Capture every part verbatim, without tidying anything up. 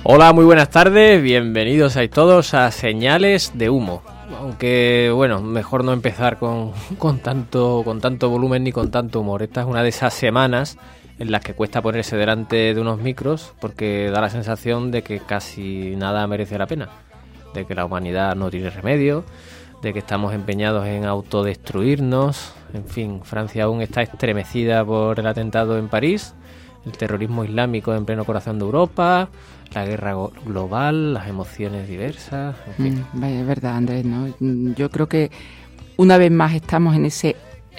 Hola, muy buenas tardes, bienvenidos a todos a Señales de Humo. Aunque, bueno, mejor no empezar con, con, tanto, con tanto volumen ni con tanto humor. Esta es una de esas semanas en las que cuesta ponerse delante de unos micros porque da la sensación de que casi nada merece la pena, de que la humanidad no tiene remedio, de que estamos empeñados en autodestruirnos. En fin, Francia aún está estremecida por el atentado en París, el terrorismo islámico en pleno corazón de Europa, la guerra global, las emociones diversas, en fin. Mm, vaya, es verdad, Andrés, ¿no? Yo creo que una vez más estamos en ese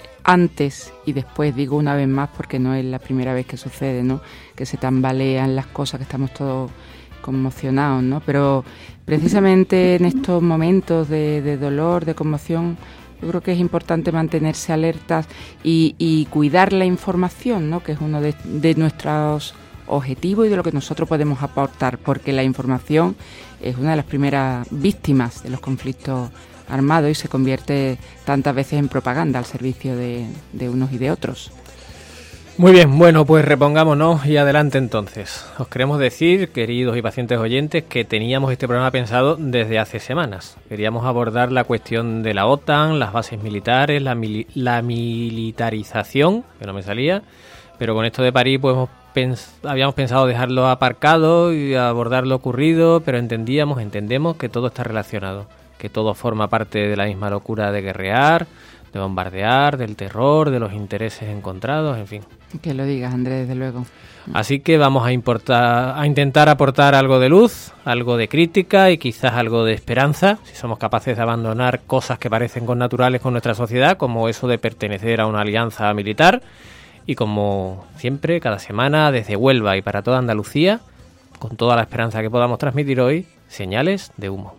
antes y después, digo una vez más porque no es la primera vez que sucede, ¿no? Que se tambalean las cosas, que estamos todos conmocionados, ¿no? Pero precisamente en estos momentos de, de dolor, de conmoción, yo creo que es importante mantenerse alertas y, y cuidar la información, ¿no? Que es uno de, de nuestros objetivos y de lo que nosotros podemos aportar, porque la información es una de las primeras víctimas de los conflictos armados y se convierte tantas veces en propaganda al servicio de, de unos y de otros. Muy bien, bueno, pues repongámonos y adelante entonces. Os queremos decir, queridos y pacientes oyentes, que teníamos este programa pensado desde hace semanas. Queríamos abordar la cuestión de la OTAN, las bases militares, la, mili- la militarización, que no me salía, pero con esto de París pues hemos pens- habíamos pensado dejarlo aparcado y abordar lo ocurrido, pero entendíamos, entendemos que todo está relacionado, que todo forma parte de la misma locura de guerrear, de bombardear, del terror, de los intereses encontrados, en fin. Que lo digas, Andrés, desde luego. Así que vamos a, importar, a intentar aportar algo de luz, algo de crítica y quizás algo de esperanza, si somos capaces de abandonar cosas que parecen connaturales con nuestra sociedad, como eso de pertenecer a una alianza militar. Y como siempre, cada semana, desde Huelva y para toda Andalucía, con toda la esperanza que podamos transmitir hoy, Señales de Humo.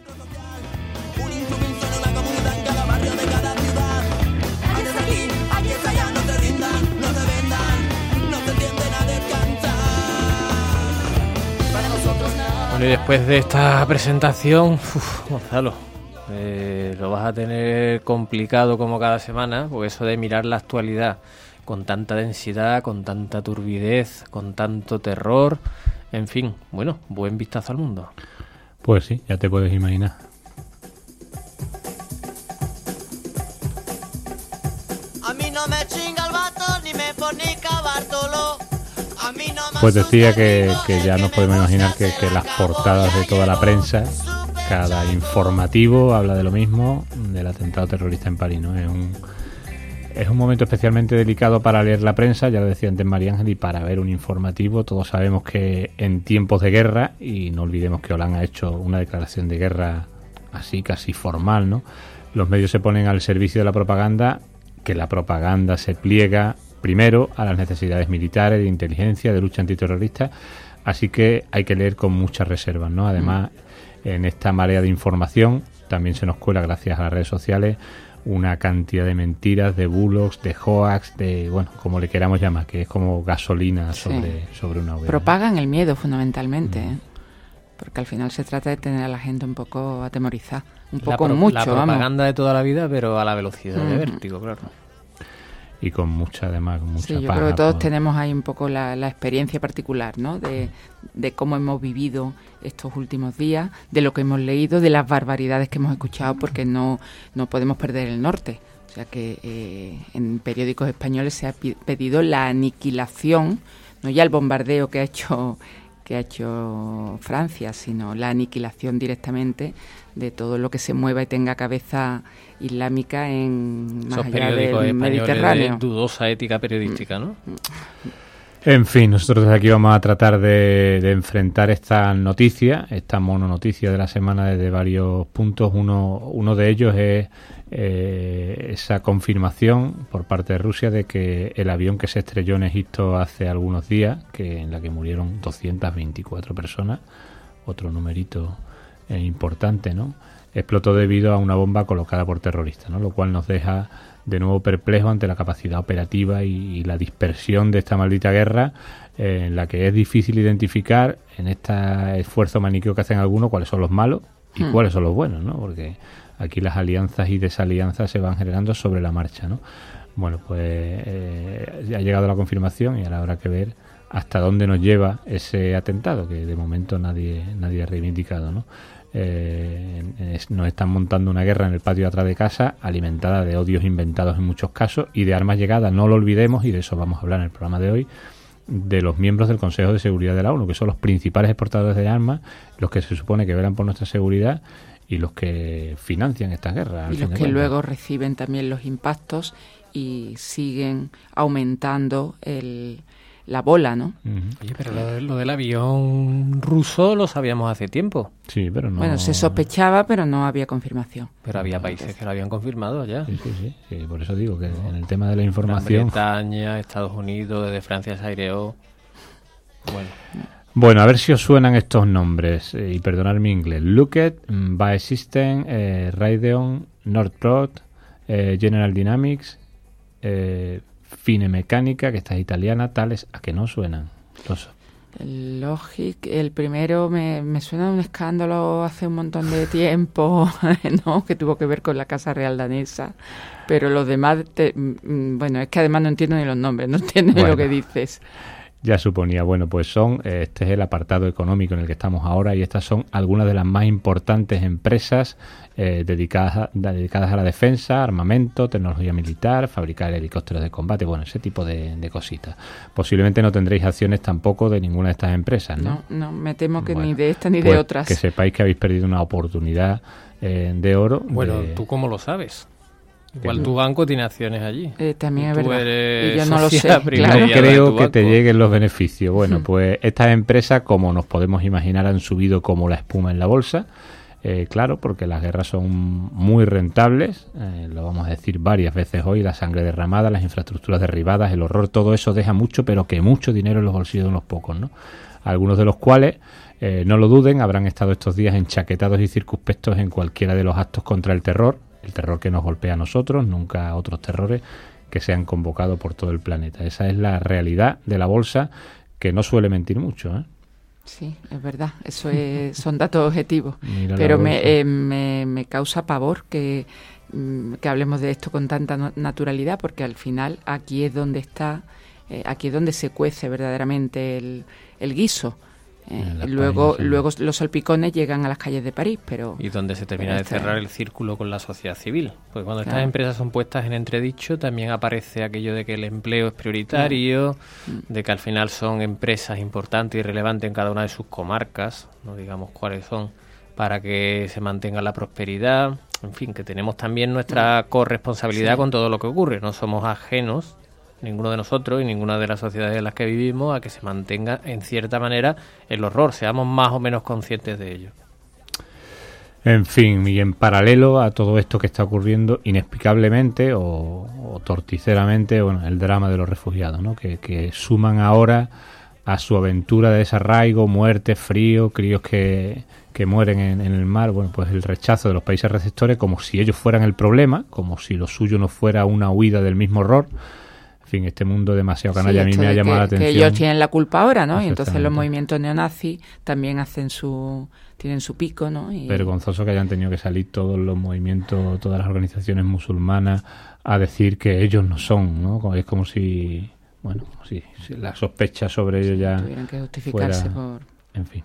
Bueno, y después de esta presentación, uf, Gonzalo, eh, lo vas a tener complicado como cada semana, porque eso de mirar la actualidad con tanta densidad, con tanta turbidez, con tanto terror, en fin, bueno, buen vistazo al mundo. Pues sí, ya te puedes imaginar. A mí no me chinga el vato, ni me fornica Bartolo. A mí no me Pues decía que, que ya nos podemos imaginar que, que las portadas de toda la prensa, cada informativo habla de lo mismo, del atentado terrorista en París, ¿no? Es un, es un momento especialmente delicado para leer la prensa, ya lo decía antes María Ángel, y para ver un informativo. Todos sabemos que en tiempos de guerra, y no olvidemos que Hollande ha hecho una declaración de guerra así casi formal, ¿no? Los medios se ponen al servicio de la propaganda, que la propaganda se pliega primero a las necesidades militares, de inteligencia, de lucha antiterrorista, así que hay que leer con muchas reservas, ¿no? Además, en esta marea de información también se nos cuela, gracias a las redes sociales, una cantidad de mentiras, de bulos, de hoax, de, bueno, como le queramos llamar, que es como gasolina sobre, sí. sobre una hoguera. Propagan el miedo fundamentalmente, mm. ¿eh? Porque al final se trata de tener a la gente un poco atemorizada, un poco la pro- mucho, la propaganda vamos. de toda la vida, pero a la velocidad mm. de vértigo, claro. Y con mucha, además, con mucha sí, yo paja, creo que todos por... tenemos ahí un poco la, la experiencia particular, ¿no? De, de cómo hemos vivido estos últimos días, de lo que hemos leído, de las barbaridades que hemos escuchado, porque no, no podemos perder el norte. O sea que eh, en periódicos españoles se ha pi- pedido la aniquilación, no ya el bombardeo que ha hecho que ha hecho Francia, sino la aniquilación directamente de todo lo que se mueva y tenga cabeza islámica en más Esos allá periódicos del Mediterráneo. De dudosa ética periodística, ¿no? En fin, nosotros desde aquí vamos a tratar de, de enfrentar esta noticia, esta mononoticia de la semana desde varios puntos. Uno, uno de ellos es eh, esa confirmación por parte de Rusia de que el avión que se estrelló en Egipto hace algunos días, que en la que murieron doscientas veinticuatro personas, otro numerito eh, importante, ¿no?, explotó debido a una bomba colocada por terroristas, ¿no?, lo cual nos deja de nuevo perplejo ante la capacidad operativa y, y la dispersión de esta maldita guerra, eh, en la que es difícil identificar en este esfuerzo maniqueo que hacen algunos cuáles son los malos y hmm. cuáles son los buenos, ¿no? Porque aquí las alianzas y desalianzas se van generando sobre la marcha, ¿no? Bueno, pues eh, ya ha llegado la confirmación y ahora habrá que ver hasta dónde nos lleva ese atentado, que de momento nadie, nadie ha reivindicado, ¿no? Eh, es, nos están montando una guerra en el patio de atrás de casa, alimentada de odios inventados en muchos casos y de armas llegadas, no lo olvidemos, y de eso vamos a hablar en el programa de hoy, de los miembros del Consejo de Seguridad de la ONU, que son los principales exportadores de armas, los que se supone que velan por nuestra seguridad y los que financian estas guerras. Y los que luego reciben también los impactos y siguen aumentando el... la bola, ¿no? Uh-huh. Oye, pero lo, lo del avión ruso lo sabíamos hace tiempo. Sí, pero no... Bueno, se sospechaba, pero no había confirmación. Pero había países que lo habían confirmado ya. Sí, sí, sí, sí, por eso digo que no. En el tema de la información... Gran Bretaña, Estados Unidos, desde Francia se aireó. Bueno. Bueno, a ver si os suenan estos nombres, eh, y perdonad mi inglés. Lockheed, Bae Systems, eh, Raytheon, Northrop, eh, General Dynamics, eh, Fine Mecánica, que esta es italiana, tales a que no suenan. Los... El Logic, el primero me, me suena de un escándalo hace un montón de tiempo, ¿no? Que tuvo que ver con la Casa Real danesa, pero los demás, te, bueno, es que además no entiendo ni los nombres, no entiendo bueno, ni lo que dices. Ya suponía, bueno, pues son, este es el apartado económico en el que estamos ahora y estas son algunas de las más importantes empresas eh, dedicadas, a, dedicadas a la defensa, armamento, tecnología militar, fabricar helicópteros de combate, bueno, ese tipo de, de cositas. Posiblemente no tendréis acciones tampoco de ninguna de estas empresas, ¿no? No, no, me temo que bueno, ni de esta ni pues de otras. Que sepáis que habéis perdido una oportunidad eh, de oro. Bueno, de... ¿tú cómo lo sabes? Igual tu banco tiene acciones allí. Eh, también es tú verdad. Eres y yo no lo sé. Claro. No creo que te lleguen los beneficios. Bueno, hmm. pues estas empresas, como nos podemos imaginar, han subido como la espuma en la bolsa. Eh, claro, porque las guerras son muy rentables. Eh, lo vamos a decir varias veces hoy. La sangre derramada, las infraestructuras derribadas, el horror, todo eso deja mucho, pero que mucho dinero en los bolsillos de unos pocos, ¿no? Algunos de los cuales, eh, no lo duden, habrán estado estos días enchaquetados y circunspectos en cualquiera de los actos contra el terror. El terror que nos golpea a nosotros, nunca otros terrores que se han convocado por todo el planeta. Esa es la realidad de la bolsa, que no suele mentir mucho, ¿eh? Sí, es verdad, eso es, son datos objetivos. Mira, pero me, eh, me, me causa pavor que, que hablemos de esto con tanta no, naturalidad, porque al final aquí es donde está, eh, aquí es donde se cuece verdaderamente el, el guiso. Eh, luego España, sí. luego los salpicones llegan a las calles de París, pero... Y donde se termina de cerrar el círculo con la sociedad civil. Porque cuando claro. estas empresas son puestas en entredicho, también aparece aquello de que el empleo es prioritario, claro. de que al final son empresas importantes y relevantes en cada una de sus comarcas, no digamos cuáles son, para que se mantenga la prosperidad. En fin, que tenemos también nuestra corresponsabilidad sí. con todo lo que ocurre. No somos ajenos, ninguno de nosotros y ninguna de las sociedades en las que vivimos, a que se mantenga en cierta manera el horror, seamos más o menos conscientes de ello. En fin, y en paralelo a todo esto que está ocurriendo, inexplicablemente o, o torticeramente, bueno, el drama de los refugiados, ¿no? Que, que suman ahora a su aventura de desarraigo, muerte, frío, críos que, que mueren en, en el mar, bueno, pues el rechazo de los países receptores, como si ellos fueran el problema, como si lo suyo no fuera una huida del mismo horror. En fin, este mundo demasiado canalla, sí, a mí me ha llamado que, la atención. Que ellos tienen la culpa ahora, ¿no? Y entonces los movimientos neonazis también hacen su tienen su pico, ¿no? Y... Vergonzoso que hayan tenido que salir todos los movimientos, todas las organizaciones musulmanas a decir que ellos no son, ¿no? Es como si, bueno, si, si la sospecha sobre ellos ya tuvieran que justificarse fuera, por... En fin.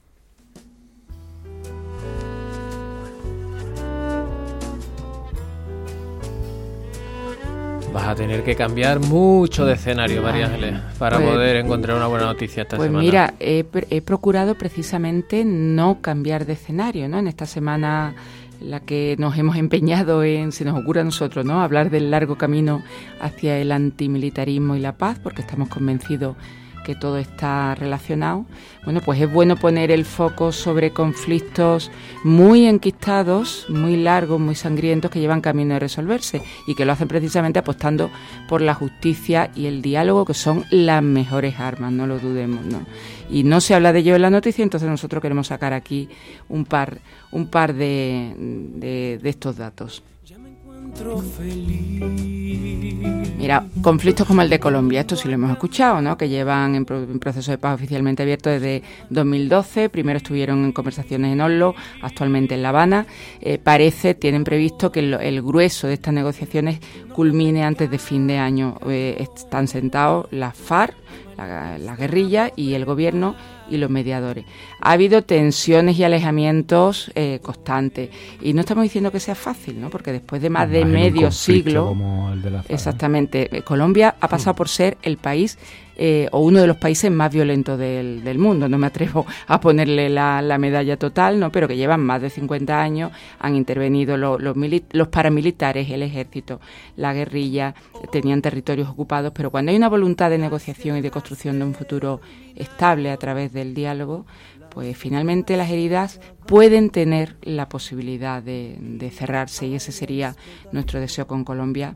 Vas a tener que cambiar mucho de escenario, María Ángeles, para pues, poder encontrar una buena noticia esta pues semana. Pues mira, he, he procurado precisamente no cambiar de escenario, ¿no? En esta semana en la que nos hemos empeñado en, se nos ocurre a nosotros, ¿no? Hablar del largo camino hacia el antimilitarismo y la paz, porque estamos convencidos que todo está relacionado. Bueno, pues es bueno poner el foco sobre conflictos muy enquistados, muy largos, muy sangrientos, que llevan camino de resolverse y que lo hacen precisamente apostando por la justicia y el diálogo, que son las mejores armas, no lo dudemos, ¿no? Y no se habla de ello en la noticia, entonces nosotros queremos sacar aquí un par, un par de, de, de estos datos. Mira, conflictos como el de Colombia, esto sí lo hemos escuchado, ¿no? Que llevan en, pro- en proceso de paz oficialmente abierto desde dos mil doce. Primero estuvieron en conversaciones en Oslo, actualmente en La Habana. Eh, parece, tienen previsto que el, el grueso de estas negociaciones culmine antes de fin de año. Eh, están sentados las FARC, la, la guerrilla y el gobierno y los mediadores. Ha habido tensiones y alejamientos eh, constantes, y no estamos diciendo que sea fácil, ¿no? Porque después de más de medio siglo, como el de la FARC. exactamente, Colombia ha pasado por ser el país eh, o uno de los países más violentos del, del mundo. No me atrevo a ponerle la, la medalla total, ¿no? Pero que llevan más de cincuenta años, han intervenido los, los, mili- los paramilitares, el ejército, la guerrilla, tenían territorios ocupados, pero cuando hay una voluntad de negociación y de construcción de un futuro estable a través del diálogo, pues finalmente las heridas pueden tener la posibilidad de, de cerrarse, y ese sería nuestro deseo con Colombia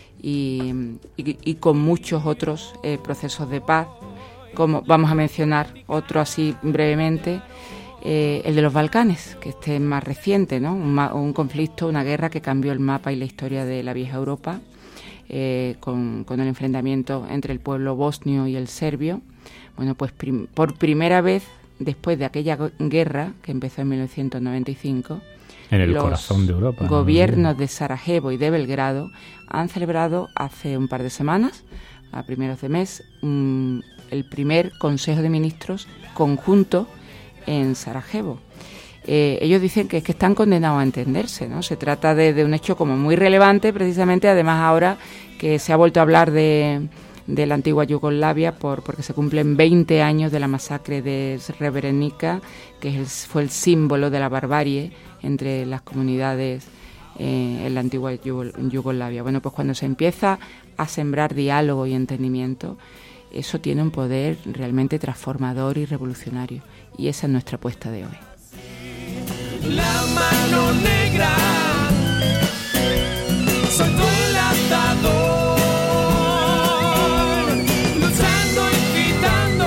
y, y, y con muchos otros eh, procesos de paz, como vamos a mencionar otro así brevemente, eh, el de los Balcanes, que este es más reciente, ¿no? Un, ma- un conflicto, una guerra que cambió el mapa y la historia de la vieja Europa, eh, con, con el enfrentamiento entre el pueblo bosnio y el serbio. Bueno, pues prim- por primera vez, después de aquella go- guerra que empezó en mil novecientos noventa y cinco, En el los corazón de Europa, ¿no? gobiernos de Sarajevo y de Belgrado han celebrado hace un par de semanas, a primeros de mes, un- el primer Consejo de Ministros conjunto en Sarajevo. Eh, ellos dicen que es que están condenados a entenderse, ¿no? Se trata de, de un hecho como muy relevante, precisamente, además ahora que se ha vuelto a hablar de, de la antigua Yugoslavia por, porque se cumplen veinte años de la masacre de Srebrenica, que es el, fue el símbolo de la barbarie entre las comunidades eh, en la antigua Yugo- Yugoslavia. Bueno, pues cuando se empieza a sembrar diálogo y entendimiento, eso tiene un poder realmente transformador y revolucionario, y esa es nuestra apuesta de hoy. La mano negra, soy tu enlatador, luchando y quitando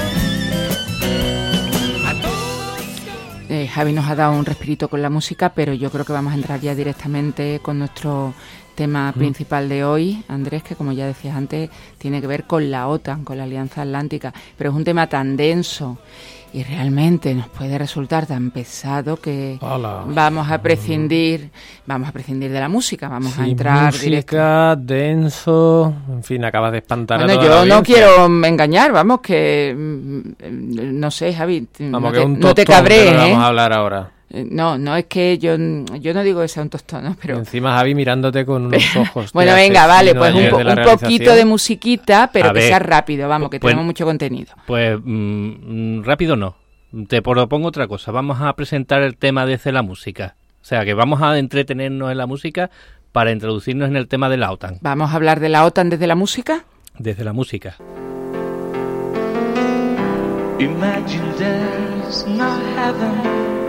a todos. Eh, Javi nos ha dado un respirito con la música, pero yo creo que vamos a entrar ya directamente con nuestro tema principal de hoy, Andrés, que como ya decías antes, tiene que ver con la OTAN, con la Alianza Atlántica, pero es un tema tan denso y realmente nos puede resultar tan pesado que Hola. vamos a prescindir, vamos a prescindir de la música, vamos Sí, a entrar directo. música, denso, en fin, acabas de espantar Bueno, a toda yo la no audiencia. quiero engañar, vamos, que mm, no sé, Javi, Vamos, no que te, un no te tostón, cabrees, que no ¿eh? vamos a hablar ahora. Eh, No, no es que yo, yo no digo que sea un tostón, ¿no? Pero Encima Javi mirándote con unos ojos. bueno, de venga, vale, asesino pues un, ayer po- de la un poquito realización. de musiquita, pero A que ver, sea rápido, vamos, que pues- tenemos mucho contenido. Pues mm, rápido no. Te propongo otra cosa. Vamos a presentar el tema desde la música. O sea, que vamos a entretenernos en la música para introducirnos en el tema de la OTAN. Vamos a hablar de la OTAN desde la música. Desde la música. Imagine there's no heaven.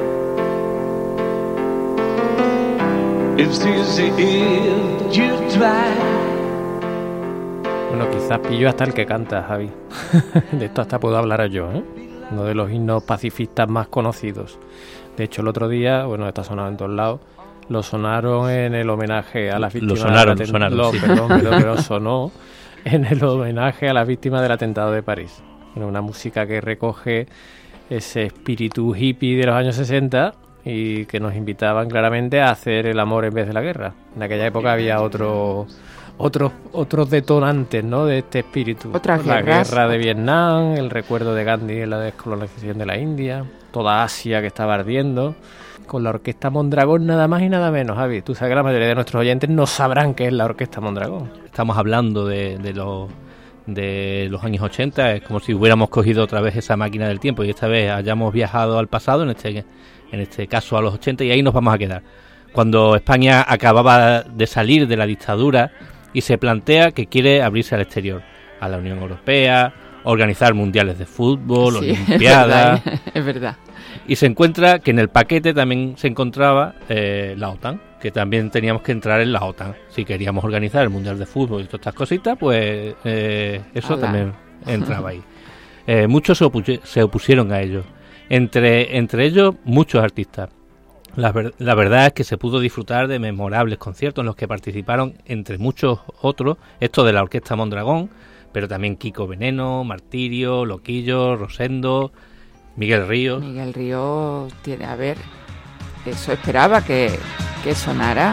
It's easy if you try. Bueno, quizás pillo hasta el que canta, Javi. De esto hasta puedo hablar yo, ¿eh? Uno de los himnos pacifistas más conocidos. De hecho, el otro día, bueno, está sonado en todos lados, lo sonaron en el homenaje a las Lo víctimas... sonaron, del lo sonaron, lo- sí. Perdón, pero que lo sonó en el homenaje a las víctimas del atentado de París. Bueno, una música que recoge ese espíritu hippie de los años sesenta y que nos invitaban claramente a hacer el amor en vez de la guerra. En aquella época había otro... Otros, otros detonantes, ¿no?, de este espíritu. Otras la guerras. guerra de Vietnam, el recuerdo de Gandhi en la descolonización de la India, toda Asia que estaba ardiendo, con la orquesta Mondragón nada más y nada menos, Javi. Tú sabes que la mayoría de nuestros oyentes no sabrán qué es la orquesta Mondragón. Estamos hablando de, de, los, de los años ochenta. Es como si hubiéramos cogido otra vez esa máquina del tiempo y esta vez hayamos viajado al pasado, en este, en este caso a los ochenta, y ahí nos vamos a quedar. Cuando España acababa de salir de la dictadura y se plantea que quiere abrirse al exterior, a la Unión Europea, organizar mundiales de fútbol, Sí, olimpiadas, es verdad, es verdad. y se encuentra que en el paquete también se encontraba eh, la OTAN, que también teníamos que entrar en la OTAN. Si queríamos organizar el mundial de fútbol y todas estas cositas, pues eh, eso Ala. también entraba ahí. Eh, muchos se, opu- se opusieron a ello, entre, entre ellos muchos artistas. La, ver, la verdad es que se pudo disfrutar de memorables conciertos en los que participaron, entre muchos otros, estos de la Orquesta Mondragón, pero también Kiko Veneno, Martirio, Loquillo, Rosendo, Miguel Ríos. Miguel Ríos tiene, a ver, eso esperaba que, que sonara.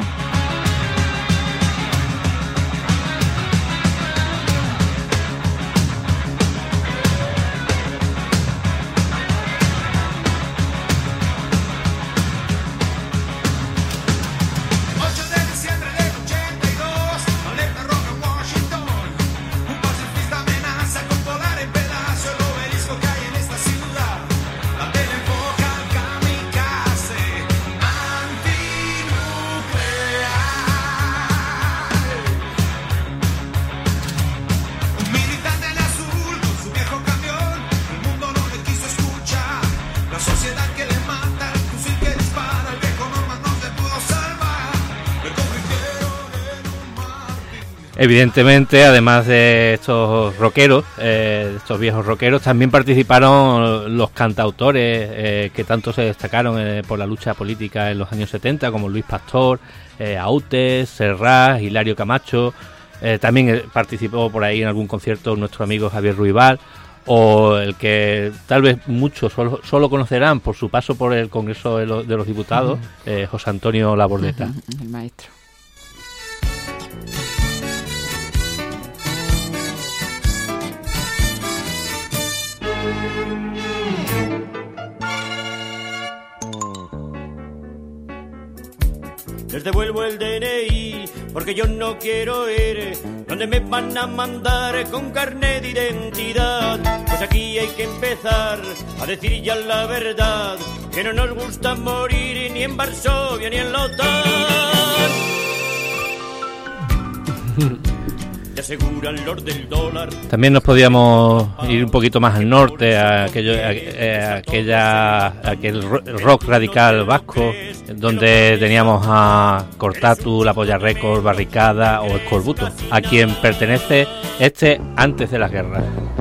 Evidentemente, además de estos rockeros, eh, de estos viejos rockeros, también participaron los cantautores eh, que tanto se destacaron eh, por la lucha política en los años setenta, como Luis Pastor, eh, Autes, Serrat, Hilario Camacho. Eh, también participó por ahí en algún concierto nuestro amigo Javier Ruibal, o el que tal vez muchos solo, solo conocerán por su paso por el Congreso de, lo, de los Diputados, eh, José Antonio Labordeta. El maestro. Les devuelvo el D N I porque yo no quiero ir donde me van a mandar con carnet de identidad. Pues aquí hay que empezar a decir ya la verdad, que no nos gusta morir ni en Varsovia ni en la OTAN. Te aseguran los del dólar. También nos podíamos ir un poquito más al norte, a, aquello, a, a aquella, a aquel rock radical vasco, donde teníamos a Cortatu, La Polla Records, Barricada o Escorbuto, a quien pertenece este Antes de las Guerras.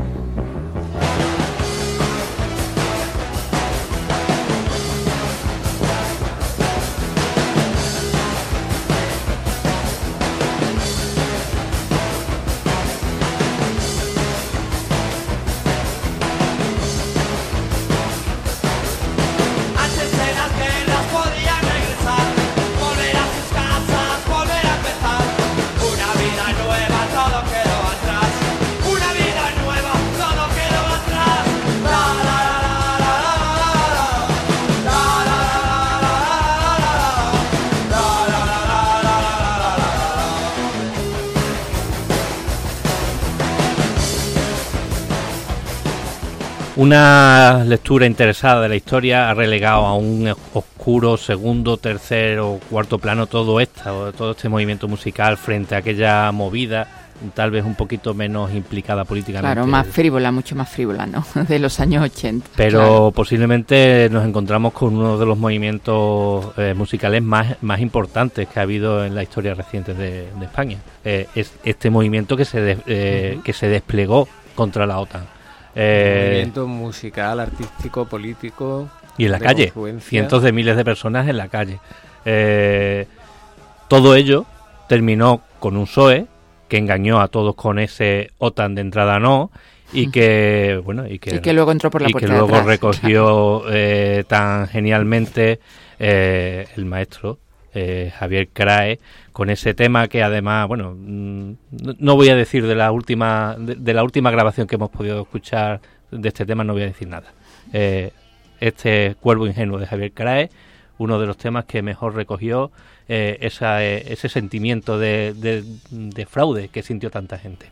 Una lectura interesada de la historia ha relegado a un oscuro segundo, tercero, cuarto plano todo esto, todo este movimiento musical frente a aquella movida, tal vez un poquito menos implicada políticamente. Claro, más frívola, mucho más frívola, ¿no? De los años ochenta. Pero claro, posiblemente nos encontramos con uno de los movimientos eh, musicales más, más importantes que ha habido en la historia reciente de, de España. Eh, es este movimiento que se, de, eh, que se desplegó contra la OTAN. Eh, movimiento musical, artístico, político y en la calle, confluencia. Cientos de miles de personas en la calle. Eh, todo ello terminó con un P S O E que engañó a todos con ese OTAN de entrada no y que bueno y que, y que luego entró por la y puerta que luego de atrás, recogió claro. eh, tan genialmente eh, el maestro eh, Javier Crae, con ese tema que además, bueno, no voy a decir de la última de, de la última grabación que hemos podido escuchar de este tema, no voy a decir nada. Eh, este Cuervo Ingenuo de Javier Crae, uno de los temas que mejor recogió eh, esa, eh, ese sentimiento de, de, de fraude que sintió tanta gente.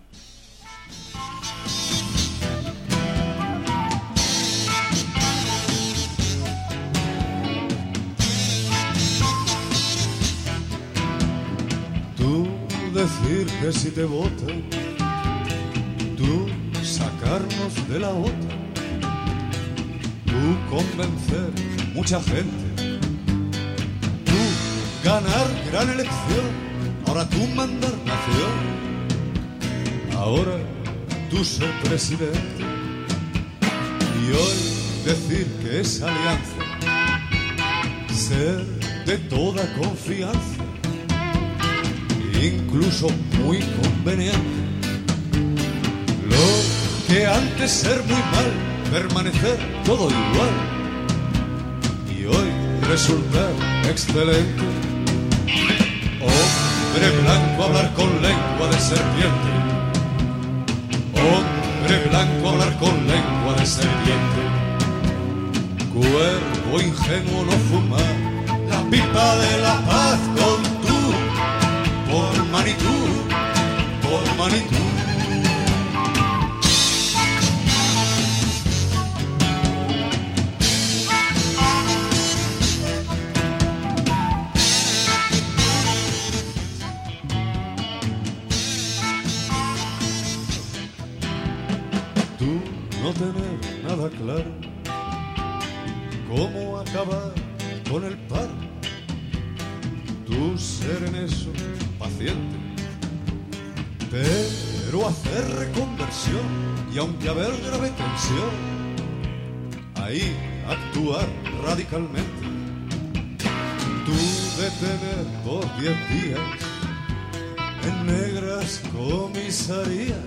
Tú decir que si te votan, tú sacarnos de la OTAN, tú convencer mucha gente, tú ganar gran elección, ahora tú mandar nación, ahora tú ser presidente y hoy decir que es alianza, ser de toda confianza, incluso muy conveniente. Lo que antes ser muy mal, permanecer todo igual, y hoy resultar excelente. Hombre blanco hablar con lengua de serpiente. Hombre blanco hablar con lengua de serpiente. Cuervo ingenuo no fumar la pipa de la paz con tú, por Manitou, por Manitou. Tú no tener nada claro cómo acabar con el paro, tú ser en eso paciente, pero hacer reconversión y aunque haber grave tensión, ahí actuar radicalmente. Tú detener por diez días en negras comisarías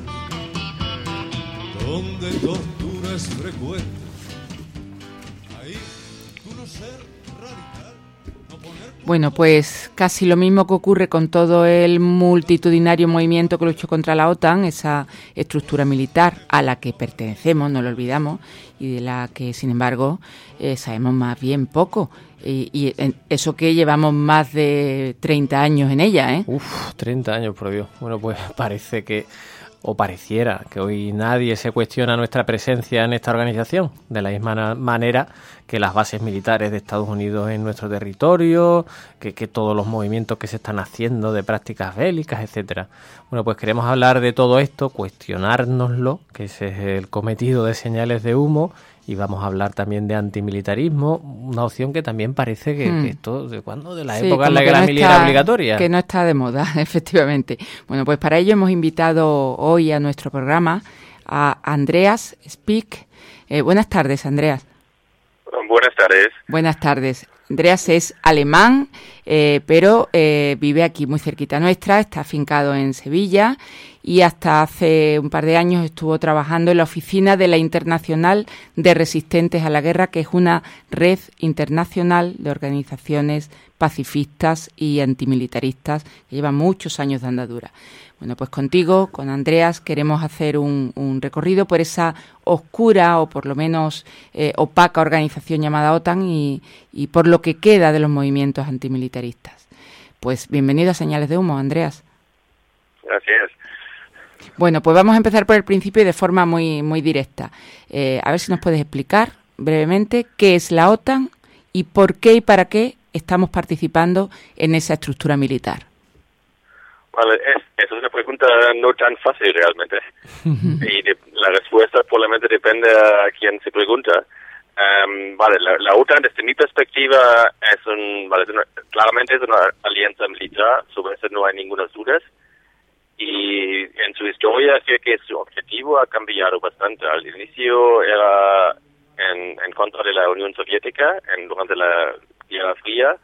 donde tortura es frecuente. Bueno, pues casi lo mismo que ocurre con todo el multitudinario movimiento que luchó contra la OTAN, esa estructura militar a la que pertenecemos, no lo olvidamos, y de la que, sin embargo, eh, sabemos más bien poco. Y, y en eso que llevamos más de treinta años en ella, ¿eh? Uf, treinta años, por Dios. Bueno, pues parece que, o pareciera, que hoy nadie se cuestiona nuestra presencia en esta organización, de la misma manera que las bases militares de Estados Unidos en nuestro territorio, que, que todos los movimientos que se están haciendo de prácticas bélicas, etcétera. Bueno, pues queremos hablar de todo esto, cuestionárnoslo, que ese es el cometido de Señales de Humo, y vamos a hablar también de antimilitarismo, una opción que también parece que, hmm. que esto, ¿de cuándo? De la sí, época de la guerra no militar está, obligatoria. Que no está de moda, efectivamente. Bueno, pues para ello hemos invitado hoy a nuestro programa a Andreas Speck. Eh, buenas tardes, Andreas. Buenas tardes. Buenas tardes. Andreas es alemán, eh, pero eh, vive aquí muy cerquita nuestra, está afincado en Sevilla y hasta hace un par de años estuvo trabajando en la oficina de la Internacional de Resistentes a la Guerra, que es una red internacional de organizaciones pacifistas y antimilitaristas que lleva muchos años de andadura. Bueno, pues contigo, con Andreas, queremos hacer un, un recorrido por esa oscura o por lo menos eh, opaca organización llamada OTAN y, y por lo que queda de los movimientos antimilitaristas. Pues bienvenido a Señales de Humo, Andreas. Gracias. Bueno, pues vamos a empezar por el principio y de forma muy, muy directa. Eh, a ver si nos puedes explicar brevemente qué es la OTAN y por qué y para qué estamos participando en esa estructura militar. Vale, es, es una pregunta no tan fácil realmente. Y de, la respuesta probablemente depende a quién se pregunta. Um, vale, la, la OTAN desde mi perspectiva es un, vale, una, claramente es una alianza militar, sobre eso no hay ninguna duda. Y en su historia creo que su objetivo ha cambiado bastante. Al inicio era en, en contra de la Unión Soviética en, durante la Guerra Fría,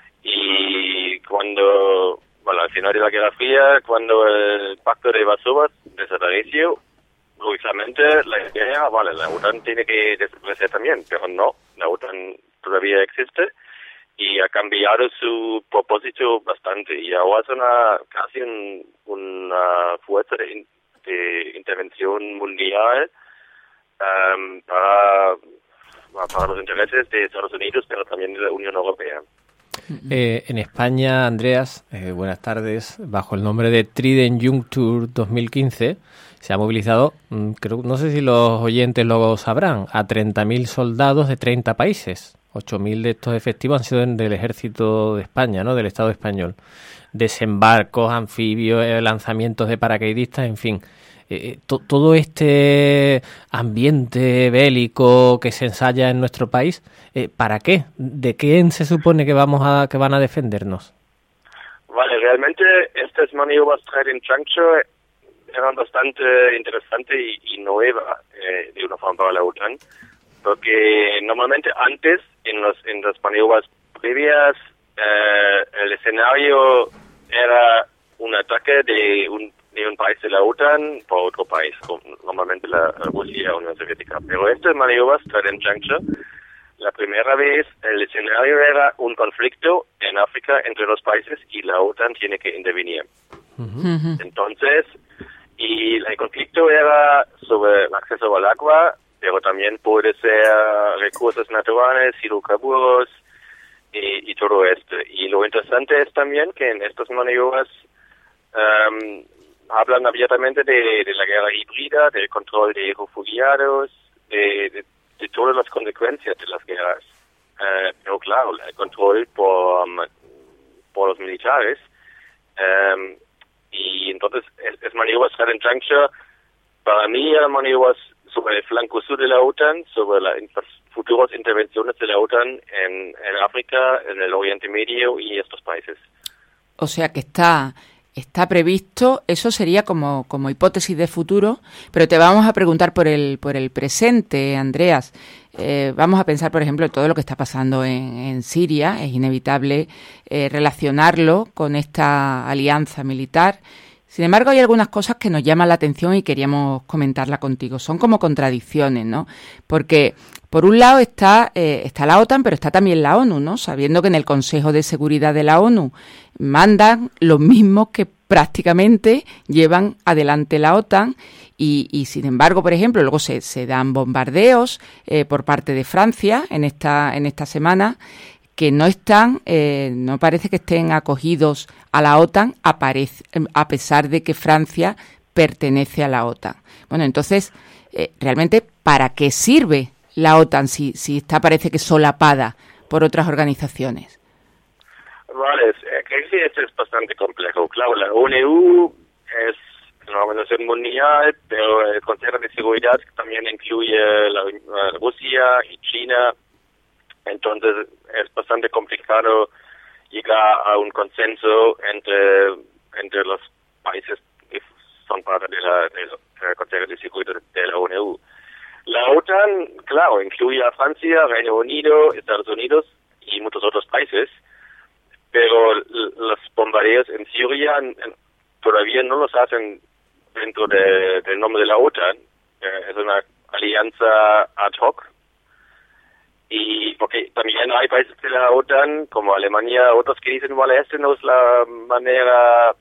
y cuando, bueno, al final de la Guerra Fría, cuando el Pacto de Varsovia desapareció, lógicamente la idea, vale, la OTAN tiene que desaparecer también, pero no, la OTAN todavía existe y ha cambiado su propósito bastante, y ahora es una casi un, una fuerza de, in, de intervención mundial um, para, para los intereses de Estados Unidos, pero también de la Unión Europea. Eh, en España, Andreas, eh, buenas tardes, bajo el nombre de Trident Juncture dos mil quince, se ha movilizado, creo, no sé si los oyentes lo sabrán, a treinta mil soldados de treinta países. ocho mil de estos efectivos han sido del ejército de España, ¿no? Del Estado español. Desembarcos, anfibios, lanzamientos de paracaidistas, en fin. Eh, to, todo este ambiente bélico que se ensaya en nuestro país, eh, ¿para qué? ¿De quién se supone que vamos a que van a defendernos? Vale, realmente estas maniobras Trident Juncture eran bastante interesantes y, y nuevas eh, de una forma para la OTAN, porque normalmente antes en los en las maniobras previas eh, el escenario era un ataque de un, de un país de la OTAN por otro país, como normalmente la Rusia o Unión Soviética. Pero esta maniobra, Trident Juncture, la primera vez el escenario era un conflicto en África entre los países y la OTAN tiene que intervenir. Ujú. Entonces, y el conflicto era sobre el acceso al agua, pero también puede ser recursos naturales, hidrocarburos y, y todo esto. Y lo interesante es también que en estas maniobras um, hablan abiertamente de, de la guerra híbrida, del control de refugiados, de, de, de todas las consecuencias de las guerras. Uh, pero claro, el control por, um, por los militares. Um, y entonces, es, es maniobras Trident Juncture, para mí eran maniobras sobre el flanco sur de la OTAN, sobre las futuras intervenciones de la OTAN en, en África, en el Oriente Medio y estos países. O sea que está está previsto, eso sería como, como hipótesis de futuro, pero te vamos a preguntar por el por el presente, Andreas. Eh, vamos a pensar, por ejemplo, en todo lo que está pasando en, en Siria. Es inevitable eh, relacionarlo con esta alianza militar. Sin embargo, hay algunas cosas que nos llaman la atención y queríamos comentarla contigo. Son como contradicciones, ¿no? Porque, por un lado, está eh, está la OTAN, pero está también la ONU, ¿no? Sabiendo que en el Consejo de Seguridad de la ONU mandan los mismos que prácticamente llevan adelante la OTAN y, y sin embargo, por ejemplo, luego se, se dan bombardeos eh, por parte de Francia en esta, en esta semana, que no están, eh, no parece que estén acogidos a la OTAN, aparece, a pesar de que Francia pertenece a la OTAN. Bueno, entonces, eh, realmente, ¿para qué sirve la OTAN si, si está, parece que solapada por otras organizaciones? Vale, es, creo que esto es bastante complejo. Claro, la ONU es una organización mundial, pero el Consejo de Seguridad también incluye la, la Rusia y China. Entonces es bastante complicado llegar a un consenso entre entre los países que son parte de la, de la, del Consejo de Seguridad de la ONU. La OTAN, claro, incluye a Francia, Reino Unido, Estados Unidos y muchos otros países, pero los bombardeos en Siria todavía no los hacen dentro de, del nombre de la OTAN. Eh, es una alianza ad hoc. Y porque también hay países de la OTAN, como Alemania, otros que dicen, vale, esta no es la manera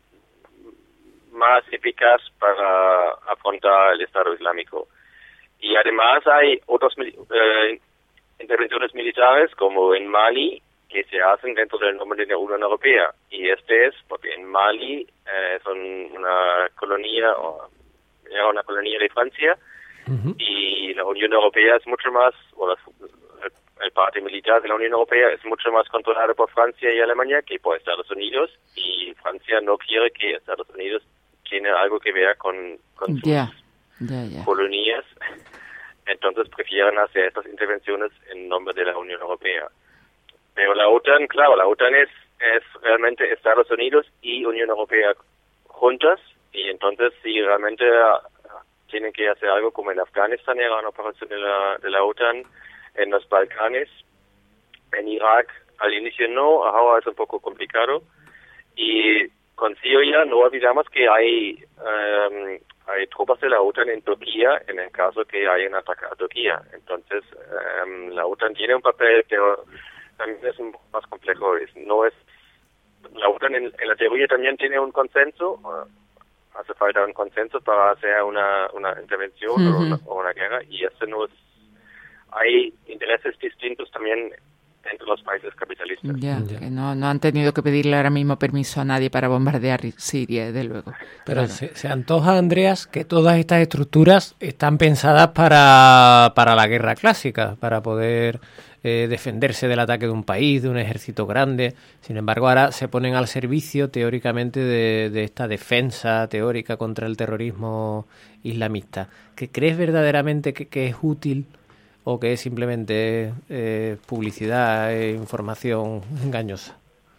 más eficaz para afrontar el Estado Islámico. Y además hay otras eh, intervenciones militares, como en Mali, que se hacen dentro del nombre de la Unión Europea. Y este es porque en Mali eh, son una colonia, o era una colonia de Francia, uh-huh. Y la Unión Europea es mucho más, o la, el, el parte militar de la Unión Europea es mucho más controlado por Francia y Alemania que por Estados Unidos, y Francia no quiere que Estados Unidos tiene algo que ver con, con sus yeah. Yeah, yeah. colonias. Entonces prefieren hacer estas intervenciones en nombre de la Unión Europea. Pero la OTAN, claro, la OTAN es, es realmente Estados Unidos y Unión Europea juntas, y entonces si realmente uh, tienen que hacer algo como en Afganistán, era una operación de la, de la OTAN, en los Balcanes, en Irak, al inicio no, ahora es un poco complicado, y con Siria no olvidamos que hay, um, hay tropas de la OTAN en Turquía en el caso que haya un ataque a Turquía. Entonces um, la OTAN tiene un papel, pero también es un poco más complejo. Es, no es la OTAN en, en la teoría también tiene un consenso, uh, hace falta un consenso para hacer una, una intervención uh-huh. o, una, o una guerra, y este no es, hay intereses distintos también entre los países capitalistas. Ya, yeah, que no, no han tenido que pedirle ahora mismo permiso a nadie para bombardear Siria, desde luego. Pero claro. se, se antoja, Andreas, que todas estas estructuras están pensadas para, para la guerra clásica, para poder eh, defenderse del ataque de un país, de un ejército grande. Sin embargo, ahora se ponen al servicio, teóricamente, de, de esta defensa teórica contra el terrorismo islamista. ¿Que crees verdaderamente que, que es útil o que es simplemente eh, publicidad e información engañosa?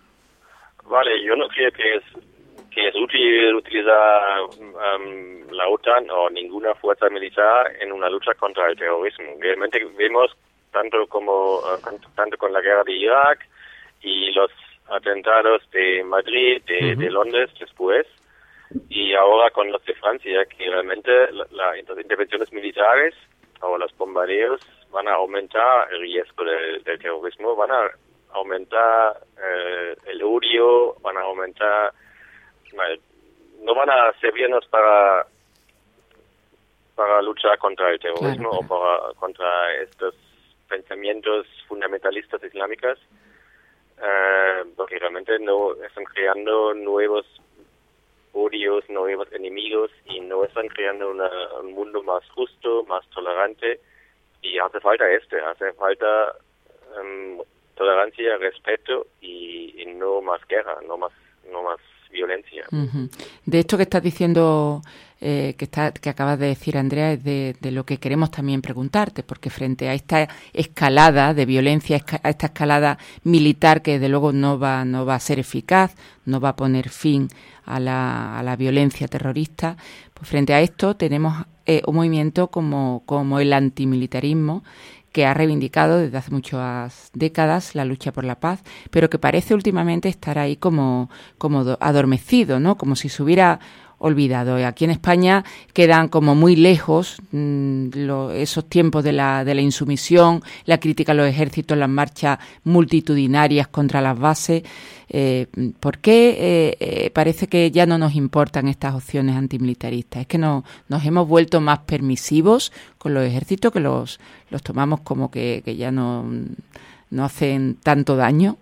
Vale, yo no creo que es que es útil utilizar um, la OTAN o ninguna fuerza militar en una lucha contra el terrorismo. Realmente vemos tanto como uh, tanto con la guerra de Irak y los atentados de Madrid, de, Ujú. de Londres después, y ahora con los de Francia, que realmente la- la- las intervenciones militares o los bombardeos van a aumentar el riesgo del, del terrorismo, van a aumentar eh, el odio, van a aumentar, bueno, no van a servirnos para para luchar contra el terrorismo Claro, o para, contra estos pensamientos fundamentalistas islámicos, eh, porque realmente no están creando nuevos odios, nuevos enemigos y no están creando una, un mundo más justo, más tolerante, y hace falta este, hace falta um, tolerancia, respeto y, y no más guerra, no más, no más violencia. Ujú. De esto que estás diciendo, eh, que está, que acabas de decir, Andrea, es de, de lo que queremos también preguntarte, porque frente a esta escalada de violencia, esca- a esta escalada militar que desde luego no va, no va a ser eficaz, no va a poner fin a la, a la violencia terrorista, pues frente a esto tenemos eh, un movimiento como, como el antimilitarismo, que ha reivindicado desde hace muchas décadas la lucha por la paz, pero que parece últimamente estar ahí como, como do- adormecido, ¿no? Como si se hubiera olvidado. Y aquí en España quedan como muy lejos mmm, lo, esos tiempos de la, de la insumisión, la crítica a los ejércitos, las marchas multitudinarias contra las bases. Eh, ¿Por qué eh, eh, parece que ya no nos importan estas opciones antimilitaristas? ¿Es que no, nos hemos vuelto más permisivos con los ejércitos, que los, los tomamos como que, que ya no, no hacen tanto daño?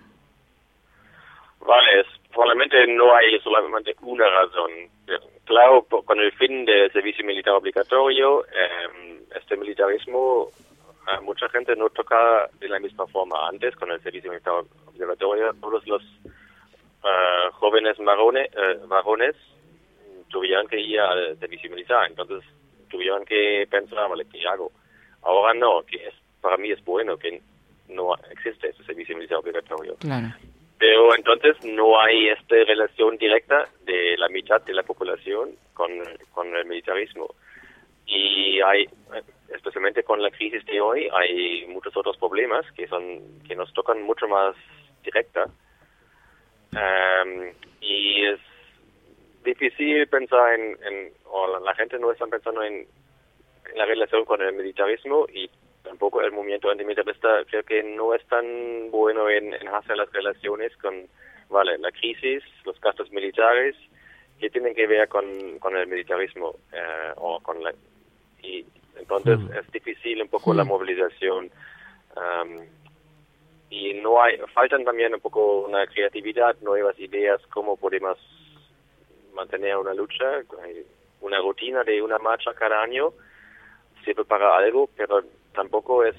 Vale, es, probablemente no hay solamente una razón. Claro, por- con el fin del servicio militar obligatorio, eh, este militarismo, a mucha gente no toca de la misma forma. Antes, con el servicio militar obligatorio, todos los eh, jóvenes marrones, eh, varones tuvieron que ir al servicio militar. Entonces, tuvieron que pensar, vale, ¿qué hago? Ahora no, que es, para mí es bueno que no existe ese servicio militar obligatorio. Claro. Pero entonces no hay esta relación directa de la mitad de la población con, con el militarismo. Y hay, especialmente con la crisis de hoy, hay muchos otros problemas que son que nos tocan mucho más directa. Um, y es difícil pensar en, en o la, la gente no está pensando en, en la relación con el militarismo, y tampoco el movimiento antimilitarista creo que no es tan bueno en, en hacer las relaciones con, vale, la crisis, los gastos militares, que tienen que ver con, con el militarismo, eh, o con la, y entonces Mm. es difícil un poco Mm. la movilización, um, y no hay, faltan también un poco una creatividad, nuevas ideas, cómo podemos mantener una lucha, una rutina de una marcha cada año sirve para algo, pero tampoco es,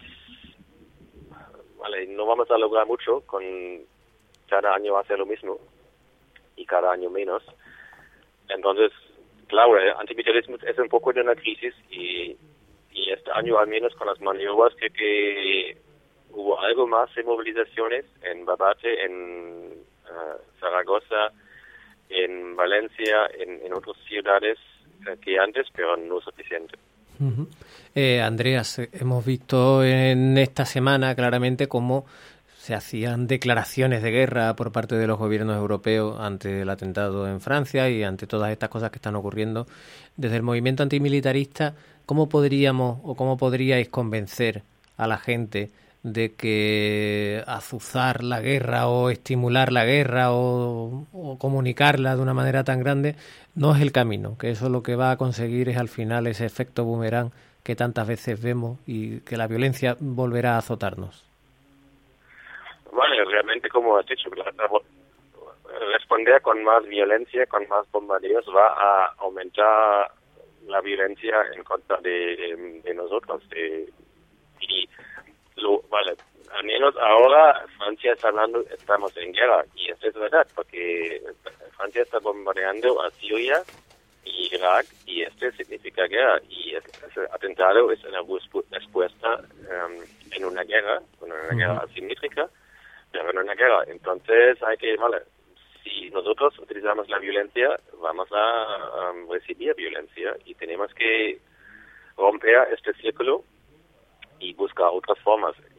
vale, no vamos a lograr mucho con cada año hacer lo mismo y cada año menos. Entonces, claro, el antimilitarismo es un poco de una crisis, y, y este año al menos con las maniobras creo que hubo algo más de movilizaciones en Barbate, en uh, Zaragoza, en Valencia, en, en otras ciudades uh, que antes, pero no suficiente. Uh-huh. Eh, Andreas, eh, hemos visto en esta semana claramente cómo se hacían declaraciones de guerra por parte de los gobiernos europeos ante el atentado en Francia y ante todas estas cosas que están ocurriendo. Desde el movimiento antimilitarista, ¿cómo podríamos o cómo podríais convencer a la gente de que azuzar la guerra o estimular la guerra o, o comunicarla de una manera tan grande no es el camino, que eso lo que va a conseguir es al final ese efecto boomerang que tantas veces vemos y que la violencia volverá a azotarnos? Vale, realmente, como has dicho, la- la- responder con más violencia, con más bombardeos, va a aumentar la violencia en contra de, de nosotros. De, y lo, vale, al menos ahora Francia está hablando, estamos en guerra, y esto es verdad, porque Francia está bombardeando a Siria y Irak, y esto significa guerra, y ese atentado es una respuesta um, en una guerra, en una Uh-huh. guerra asimétrica, pero en una guerra. Entonces hay que, vale, si nosotros utilizamos la violencia, vamos a um, recibir violencia, y tenemos que romper este círculo y buscar otras formas.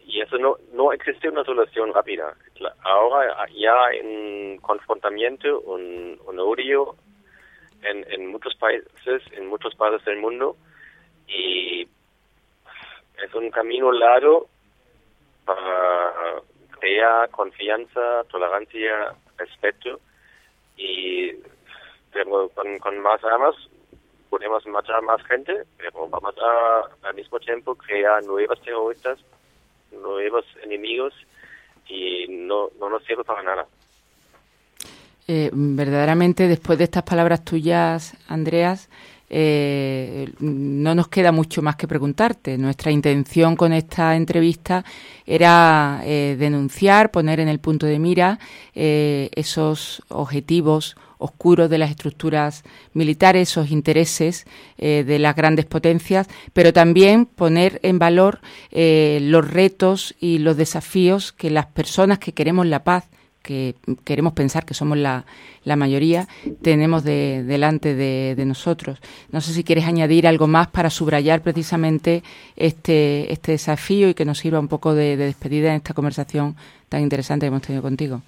y eso no, no existe una solución rápida. Ahora ya hay un confrontamiento, un, un odio en, en muchos países, en muchos países del mundo, y es un camino largo para crear confianza, tolerancia, respeto, y pero con, con más armas podemos matar más gente, pero vamos a al mismo tiempo crear nuevos terroristas, nuevos enemigos, y no, no nos sirve para nada. Eh, verdaderamente, después de estas palabras tuyas, Andreas, eh, no nos queda mucho más que preguntarte. Nuestra intención con esta entrevista era eh, denunciar, poner en el punto de mira eh, esos objetivos oscuros de las estructuras militares, esos intereses eh, de las grandes potencias, pero también poner en valor eh, los retos y los desafíos que las personas que queremos la paz, que queremos pensar que somos la, la mayoría, tenemos de, delante de, de nosotros. No sé si quieres añadir algo más para subrayar precisamente este, este desafío y que nos sirva un poco de, de despedida en esta conversación tan interesante que hemos tenido contigo.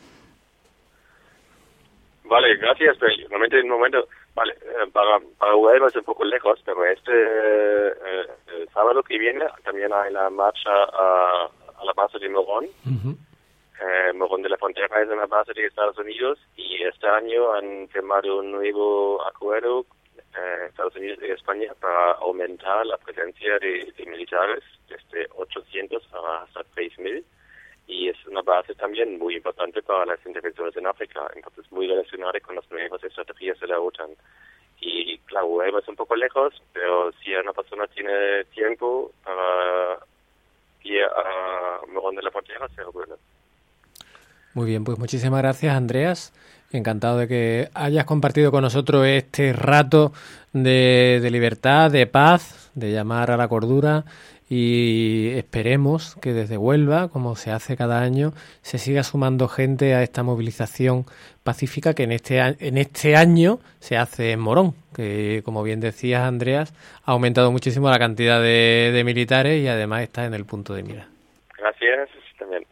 Vale, gracias. Pero realmente en un momento, vale, para, para Huelva es un poco lejos, pero este eh, el sábado que viene también hay la marcha a, a la base de Morón. Uh-huh. Eh, Morón de la Frontera es una base de Estados Unidos, y este año han firmado un nuevo acuerdo eh, Estados Unidos y España para aumentar la presencia de, de militares desde ochocientos hasta tres mil, y es una base también muy importante para las intervenciones en África, entonces muy relacionada con las nuevas estrategias de la OTAN. Y claro, Huelva es un poco lejos, pero si una persona tiene tiempo para ir a Morón de la Frontera, será bueno. Muy bien, pues muchísimas gracias, Andreas. Encantado de que hayas compartido con nosotros este rato de, de libertad, de paz, de llamar a la cordura, y esperemos que desde Huelva, como se hace cada año, se siga sumando gente a esta movilización pacífica que en este, en este año se hace en Morón, que como bien decías, Andreas, ha aumentado muchísimo la cantidad de, de militares y además está en el punto de mira. Gracias, también.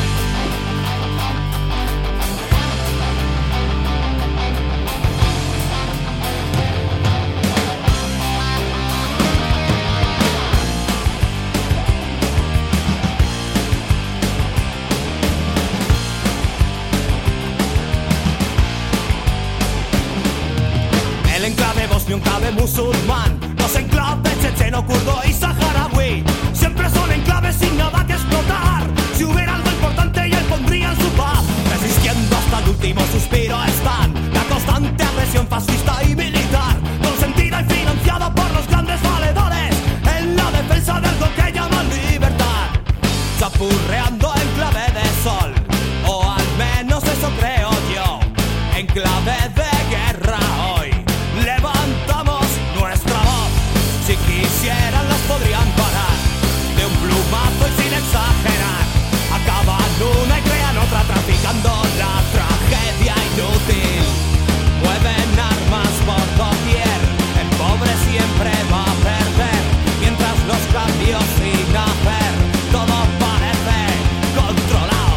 Ni un enclave musulmán, los enclaves checheno, kurdo y saharaui siempre son enclaves sin nada que explotar. Si hubiera algo importante ya pondrían su paz. Resistiendo hasta el último suspiro están la constante agresión fascista y militar, consentida y financiada por los grandes valedores en la defensa de algo que llaman libertad. Chapurreando en clave de sol, o al menos eso creo yo, en clave de guerra hoy levantamos nuestra voz. Si quisieran los podrían parar de un plumazo y sin exagerar. Acaban una y crean otra, traficando la tragedia inútil. Mueven armas por doquier, el pobre siempre va a perder, mientras los cambios sin hacer, todo parece controlado.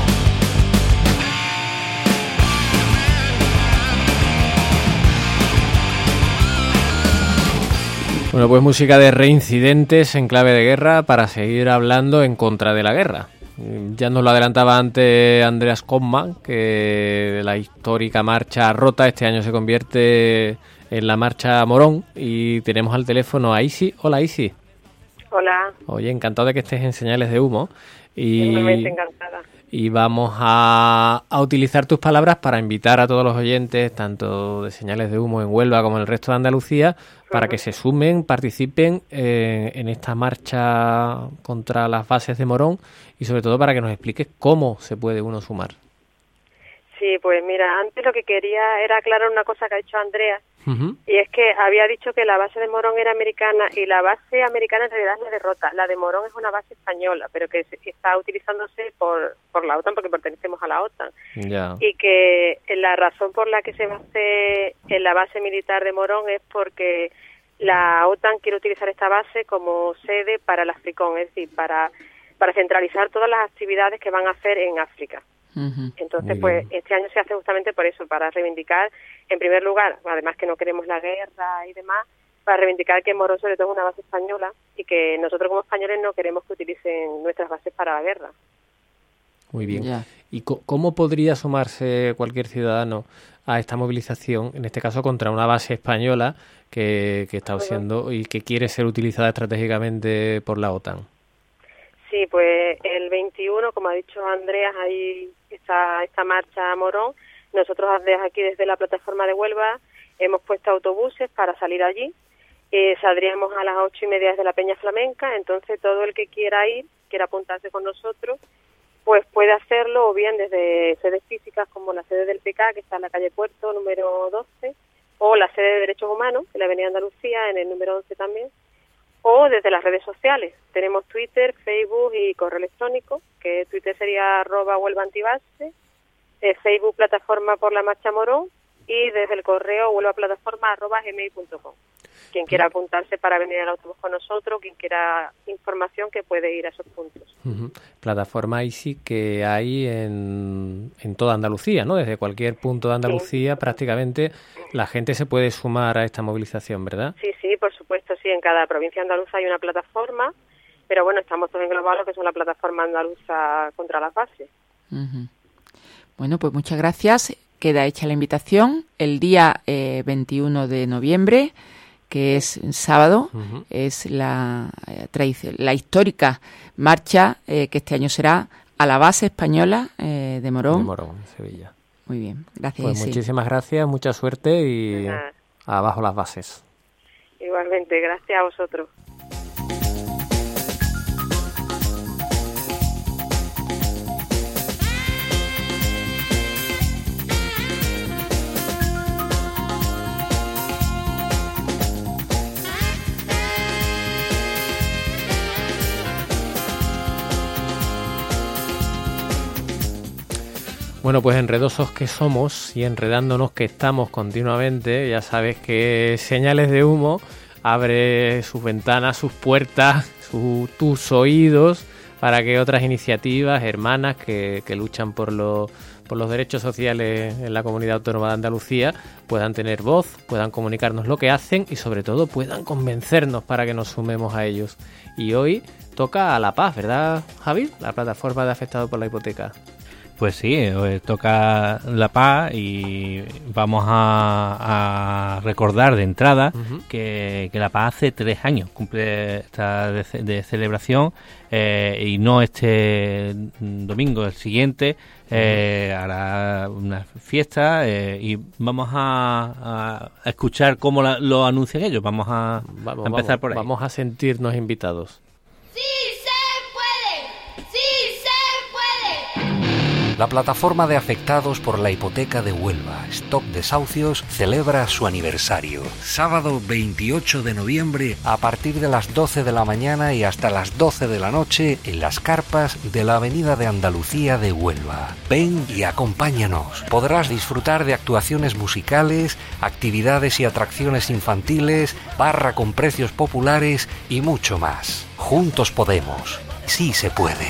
Bueno, pues música de reincidentes en clave de guerra para seguir hablando en contra de la guerra. Ya nos lo adelantaba antes Andreas Koppmann, que la histórica marcha rota este año se convierte en la marcha Morón, y tenemos al teléfono a Isi. Hola, Isi. Hola. Oye, encantado de que estés en Señales de Humo. Y... Realmente encantada. Y vamos a, a utilizar tus palabras para invitar a todos los oyentes, tanto de Señales de Humo en Huelva como en el resto de Andalucía, para que se sumen, participen eh, en esta marcha contra las bases de Morón, y sobre todo para que nos expliques cómo se puede uno sumar. Sí, pues mira, antes lo que quería era aclarar una cosa que ha dicho Andrea, uh-huh. y es que había dicho que la base de Morón era americana, y la base americana en realidad es la de Rota. La de Morón es una base española, pero que está utilizándose por, por la OTAN, porque pertenecemos a la OTAN. Yeah. Y que la razón por la que se base en la base militar de Morón es porque la OTAN quiere utilizar esta base como sede para el Africón, es decir, para para centralizar todas las actividades que van a hacer en África. Uh-huh. Entonces, pues este año se hace justamente por eso, para reivindicar, en primer lugar, además que no queremos la guerra y demás, para reivindicar que Morón sobre todo es una base española y que nosotros como españoles no queremos que utilicen nuestras bases para la guerra. Muy bien. Ya. ¿Y co- cómo podría sumarse cualquier ciudadano a esta movilización, en este caso contra una base española que, que está siendo y que quiere ser utilizada estratégicamente por la OTAN? Sí, pues el veintiuno, como ha dicho Andreas, hay esta, esta marcha a Morón. Nosotros desde aquí, desde la plataforma de Huelva, hemos puesto autobuses para salir allí. Eh, saldríamos a las ocho y media desde la Peña Flamenca, entonces todo el que quiera ir, quiera apuntarse con nosotros, pues puede hacerlo o bien desde sedes físicas como la sede del P K, que está en la calle Puerto, número doce, o la sede de Derechos Humanos, en la Avenida Andalucía, en el número once también, o desde las redes sociales. Tenemos Twitter, Facebook y correo electrónico, que Twitter sería arroba Huelva Antibase, eh, Facebook Plataforma por la Marcha Morón, y desde el correo Huelva Plataforma arroba gmail punto com. Quien quiera apuntarse para venir al autobús con nosotros, quien quiera información, que puede ir a esos puntos. Uh-huh. Plataforma I C I que hay en, en toda Andalucía, ¿no? Desde cualquier punto de Andalucía, sí, prácticamente la gente se puede sumar a esta movilización, ¿verdad? Sí, sí, por supuesto, sí. En cada provincia andaluza hay una plataforma, pero bueno, estamos todos englobados, que son la plataforma andaluza contra las bases. Uh-huh. Bueno, pues muchas gracias. Queda hecha la invitación el día eh, veintiuno de noviembre, que es sábado, uh-huh. es la, eh, tradición, la histórica marcha eh, que este año será a la base española eh, de Morón. De Morón, en Sevilla. Muy bien, gracias. Pues muchísimas gracias, mucha suerte y Nada. Abajo las bases. Igualmente, gracias a vosotros. Bueno, pues enredosos que somos y enredándonos que estamos continuamente, ya sabes que Señales de Humo abre sus ventanas, sus puertas, su, tus oídos para que otras iniciativas hermanas que, que luchan por, lo, por los derechos sociales en la Comunidad Autónoma de Andalucía puedan tener voz, puedan comunicarnos lo que hacen y sobre todo puedan convencernos para que nos sumemos a ellos. Y hoy toca a La Paz, ¿verdad, Javi? La plataforma de afectados por la hipoteca. Pues sí, eh, toca La Paz y vamos a, a recordar de entrada uh-huh. que, que La Paz hace tres años cumple esta de, de celebración eh, y no este domingo, el siguiente eh, uh-huh. hará una fiesta eh, y vamos a, a escuchar cómo la, lo anuncian ellos. Vamos a, vamos, a empezar vamos, por ahí. Vamos a sentirnos invitados. La plataforma de afectados por la hipoteca de Huelva, Stop Desahucios, celebra su aniversario. Sábado veintiocho de noviembre, a partir de las doce de la mañana y hasta las doce de la noche, en las carpas de la Avenida de Andalucía de Huelva. Ven y acompáñanos. Podrás disfrutar de actuaciones musicales, actividades y atracciones infantiles, barra con precios populares y mucho más. Juntos podemos. Sí se puede.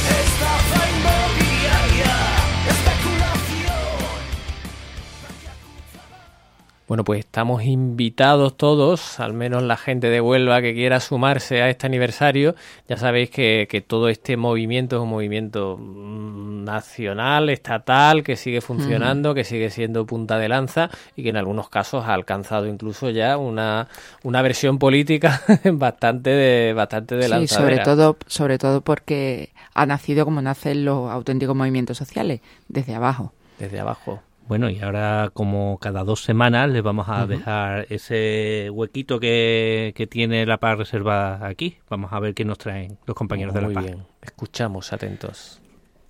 Bueno, pues estamos invitados todos, al menos la gente de Huelva que quiera sumarse a este aniversario. Ya sabéis que, que todo este movimiento es un movimiento nacional, estatal, que sigue funcionando, mm. que sigue siendo punta de lanza y que en algunos casos ha alcanzado incluso ya una, una versión política bastante de, bastante de lanzadera. Sí, sobre todo, sobre todo porque ha nacido como nacen los auténticos movimientos sociales, desde abajo. Desde abajo. Bueno, y ahora como cada dos semanas les vamos a uh-huh. dejar ese huequito que, que tiene La Paz reservada aquí. Vamos a ver qué nos traen los compañeros Muy de La Paz. Muy bien, escuchamos, atentos.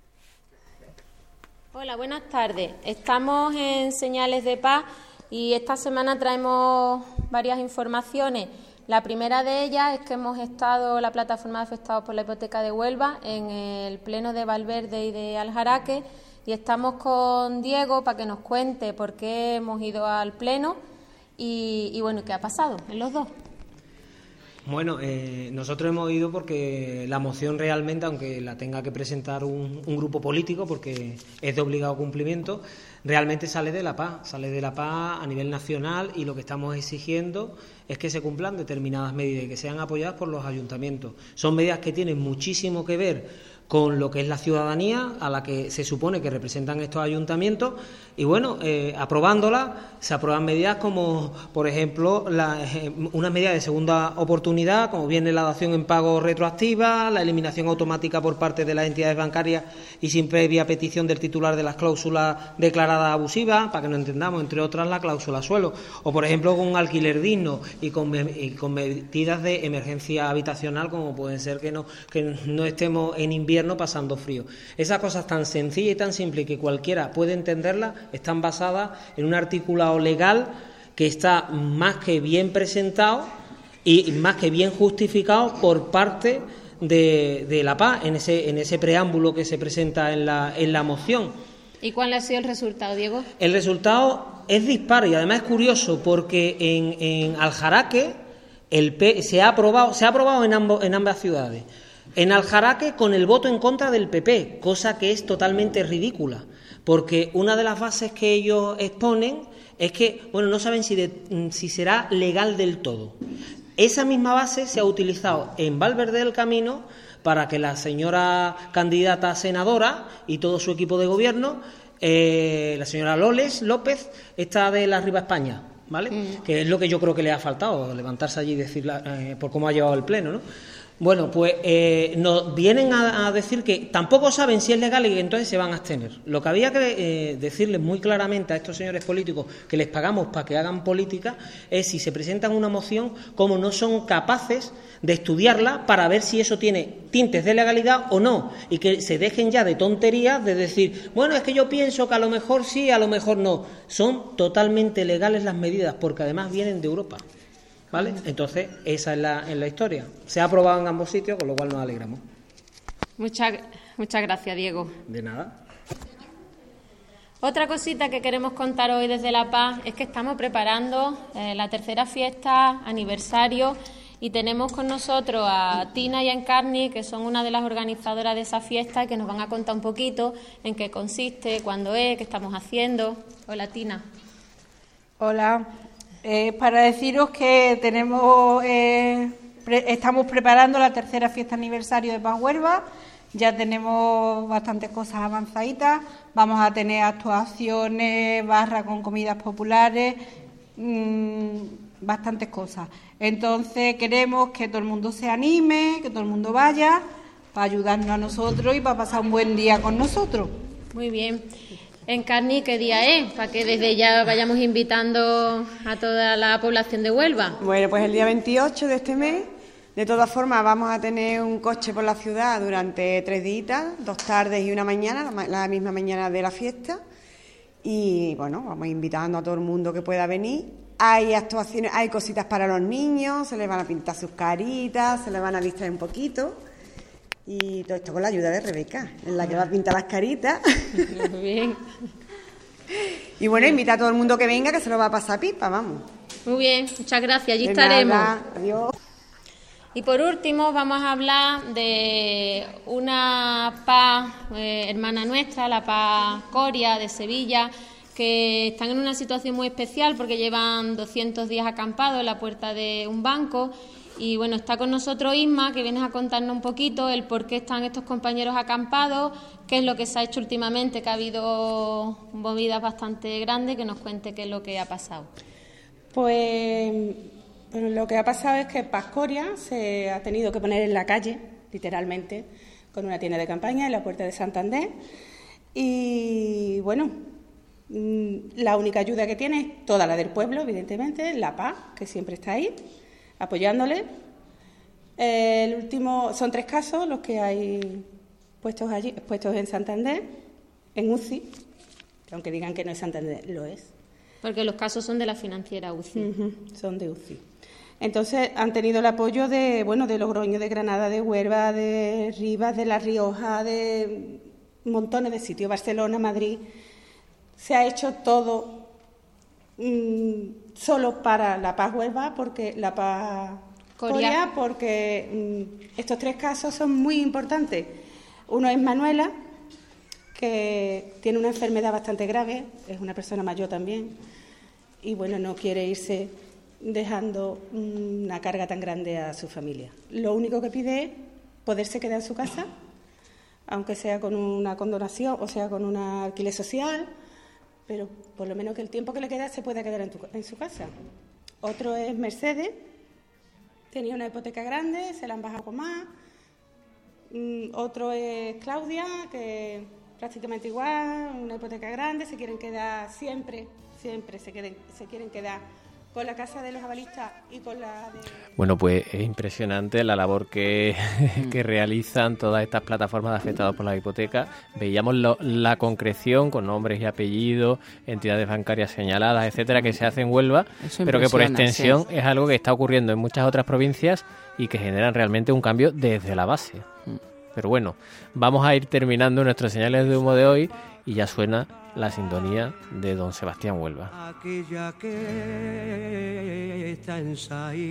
Hola, buenas tardes. Estamos en Señales de Paz y esta semana traemos varias informaciones. La primera de ellas es que hemos estado, la plataforma de afectados por la hipoteca de Huelva, en el pleno de Valverde y de Aljaraque, y estamos con Diego para que nos cuente por qué hemos ido al pleno y, y bueno, qué ha pasado en los dos. Bueno, eh, nosotros hemos ido porque la moción realmente, aunque la tenga que presentar un, un grupo político, porque es de obligado cumplimiento, realmente sale de la paz, sale de la paz a nivel nacional, y lo que estamos exigiendo es que se cumplan determinadas medidas y que sean apoyadas por los ayuntamientos. Son medidas que tienen muchísimo que ver con lo que es la ciudadanía a la que se supone que representan estos ayuntamientos, y bueno, eh, aprobándolas se aprueban medidas como, por ejemplo, la, eh, una medida de segunda oportunidad, como viene la dación en pago retroactiva, la eliminación automática por parte de las entidades bancarias y sin previa petición del titular de las cláusulas declaradas abusivas, para que nos entendamos, entre otras la cláusula suelo, o por ejemplo con un alquiler digno y con, y con medidas de emergencia habitacional, como pueden ser que no, que no estemos en invierno pasando frío. Esas cosas tan sencillas y tan simples que cualquiera puede entenderlas están basadas en un articulado legal que está más que bien presentado y más que bien justificado por parte de, de la paz en ese, en ese preámbulo que se presenta en la, en la moción. ¿Y cuál ha sido el resultado, Diego? El resultado es dispar, y además es curioso porque en, en Aljaraque el P, se ha aprobado, se ha aprobado en, ambos, en ambas ciudades. En Aljaraque con el voto en contra del P P, cosa que es totalmente ridícula, porque una de las bases que ellos exponen es que, bueno, no saben si, de, si será legal del todo. Esa misma base se ha utilizado en Valverde del Camino para que la señora candidata a senadora y todo su equipo de gobierno, eh, la señora Loles López, está de la Riva España, ¿vale? Mm. Que es lo que yo creo que le ha faltado, levantarse allí y decir eh, por cómo ha llevado el pleno, ¿no? Bueno, pues eh, nos vienen a, a decir que tampoco saben si es legal y que entonces se van a abstener. Lo que había que eh, decirles muy claramente a estos señores políticos que les pagamos para que hagan política es si se presentan una moción, cómo no son capaces de estudiarla para ver si eso tiene tintes de legalidad o no, y que se dejen ya de tonterías de decir, bueno, es que yo pienso que a lo mejor sí, a lo mejor no. Son totalmente legales las medidas porque además vienen de Europa. ¿Vale? Entonces, esa es la, es la historia. Se ha aprobado en ambos sitios, con lo cual nos alegramos. Muchas, muchas gracias, Diego. De nada. Otra cosita que queremos contar hoy desde La Paz es que estamos preparando eh, la tercera fiesta, aniversario, y tenemos con nosotros a Tina y a Encarni, que son una de las organizadoras de esa fiesta, que nos van a contar un poquito en qué consiste, cuándo es, qué estamos haciendo. Hola, Tina. Hola. Eh, para deciros que tenemos, eh, pre estamos preparando la tercera fiesta aniversario de Paz Huelva. Ya tenemos bastantes cosas avanzaditas. Vamos a tener actuaciones, barra con comidas populares, mmm, bastantes cosas. Entonces queremos que todo el mundo se anime, que todo el mundo vaya, para ayudarnos a nosotros y para pasar un buen día con nosotros. Muy bien. Encarni, ¿qué día es? Para que desde ya vayamos invitando a toda la población de Huelva. Bueno, pues el día veintiocho de este mes. De todas formas, vamos a tener un coche por la ciudad durante tres días, dos tardes y una mañana, la misma mañana de la fiesta. Y bueno, vamos invitando a todo el mundo que pueda venir. Hay actuaciones, hay cositas para los niños, se les van a pintar sus caritas, se les van a distraer un poquito. Y todo esto con la ayuda de Rebeca, en la que va a pintar las caritas. Muy bien. Y bueno, invita a todo el mundo que venga, que se lo va a pasar pipa, vamos. Muy bien, muchas gracias, allí de estaremos. Nada. Adiós. Y por último vamos a hablar de una paz eh, hermana nuestra, la paz Coria de Sevilla, que están en una situación muy especial porque llevan doscientos días acampados en la puerta de un banco. Y bueno, está con nosotros Isma, que vienes a contarnos un poquito el por qué están estos compañeros acampados, qué es lo que se ha hecho últimamente, que ha habido movidas bastante grandes, que nos cuente qué es lo que ha pasado. Pues bueno, lo que ha pasado es que Paz Coria se ha tenido que poner en la calle, literalmente, con una tienda de campaña en la Puerta de Santander. Y bueno, la única ayuda que tiene es toda la del pueblo, evidentemente, la Paz, que siempre está ahí, apoyándole. El último, son tres casos los que hay puestos allí, puestos en Santander, en U C I, que aunque digan que no es Santander, lo es. Porque los casos son de la financiera U C I. Uh-huh, son de U C I. Entonces han tenido el apoyo de, bueno, de Logroño, de Granada, de Huelva, de Rivas, de La Rioja, de montones de sitios, Barcelona, Madrid. Se ha hecho todo mmm, solo para La Paz Huelva, porque La Paz Coria, Coria. porque mm, estos tres casos son muy importantes. Uno es Manuela, que tiene una enfermedad bastante grave, es una persona mayor también, y bueno, no quiere irse dejando una carga tan grande a su familia. Lo único que pide es poderse quedar en su casa, aunque sea con una condonación, o sea, con un alquiler social, pero por lo menos que el tiempo que le queda se pueda quedar en, tu, en su casa. Otro es Mercedes, tenía una hipoteca grande, se la han bajado con más. Mm, otro es Claudia, que prácticamente igual, una hipoteca grande, se quieren quedar siempre, siempre se, quieren, se quieren quedar con la casa de los avalistas y con la de... Bueno, pues es impresionante la labor que, que realizan todas estas plataformas de afectados por la hipoteca. Veíamos lo, la concreción con nombres y apellidos, entidades bancarias señaladas, etcétera, que se hace en Huelva, pero que por extensión sí. es algo que está ocurriendo en muchas otras provincias y que generan realmente un cambio desde la base. Pero bueno, vamos a ir terminando nuestras señales de humo de hoy y ya suena la sintonía de don Sebastián Huelva. Aquella que está en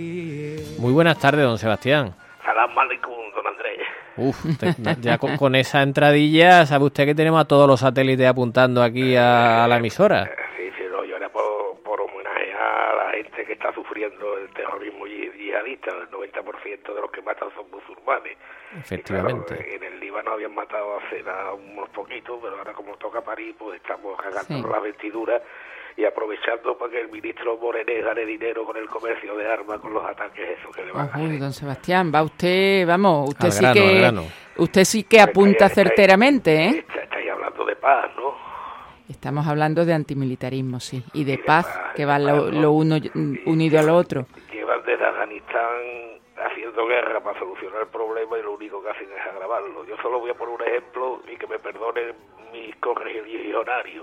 Saí. Muy buenas tardes, don Sebastián. Salam alaikum, don Andrés. Uf, te, ya con, con esa entradilla, ¿sabe usted que tenemos a todos los satélites apuntando aquí a, a la emisora? Sí, sí, no, yo era por, por homenajear a la gente que está sufriendo el terrorismo yihadista. El noventa por ciento de los que matan son musulmanes. Efectivamente. Claro, en el Líbano habían matado hace nada unos poquitos, pero ahora como toca París, pues estamos cagando sí. las vestiduras y aprovechando para que el ministro Morenés gane dinero con el comercio de armas, con los ataques esos que le van a hacer. Uy, don Sebastián, va usted, vamos, usted al sí grano, que usted sí que apunta estáis, certeramente, ¿eh? Estáis, estáis hablando de paz, ¿no? Estamos hablando de antimilitarismo, sí, y de, y de paz, paz, que de va paz, lo, ¿no? lo uno unido al otro. Llevan desde Afganistán haciendo guerra para solucionar el problema y lo único que hacen es agravarlo. Yo solo voy a poner un ejemplo y que me perdonen mis correligionarios.